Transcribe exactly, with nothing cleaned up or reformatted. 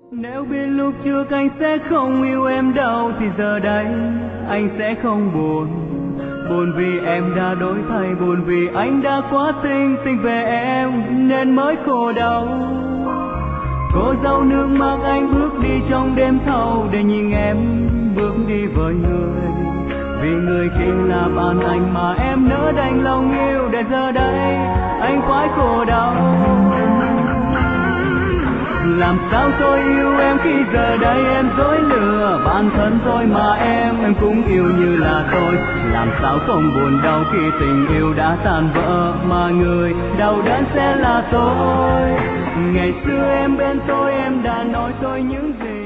Nếu biết lúc trước anh sẽ không yêu em đâu thì giờ đây anh sẽ không buồn. Buồn vì em đã đổi thay, buồn vì anh đã quá tình tình về em nên mới khổ đau. Cô dâu nước mắt anh bước đi trong đêm thâu để nhìn em bước đi với người. Vì người kia là bạn anh mà em nỡ đành lòng yêu, để giờ đây anh phải khổ đau. Làm sao tôi yêu em khi giờ đây em dối lừa bản thân tôi mà em em cũng yêu như là tôi. Làm sao không buồn đau khi tình yêu đã tan vỡ mà người đau đớn sẽ là tôi. Ngày xưa em bên tôi em đã nói tôi những gì